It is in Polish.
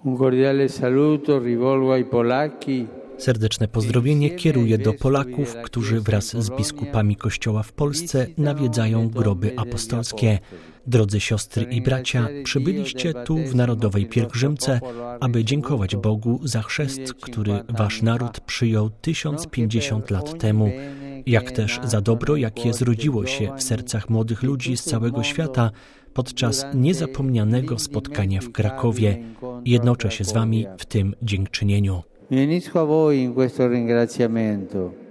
Un cordiale saluto rivolgo ai polacchi. Serdeczne pozdrowienie kieruję do Polaków, którzy wraz z biskupami Kościoła w Polsce nawiedzają groby apostolskie. Drodzy siostry i bracia, przybyliście tu w narodowej pielgrzymce, aby dziękować Bogu za chrzest, który wasz naród przyjął 1050 lat temu, jak też za dobro, jakie zrodziło się w sercach młodych ludzi z całego świata podczas niezapomnianego spotkania w Krakowie. Jednoczę się z wami w tym dziękczynieniu. Mi unisco a voi in questo ringraziamento.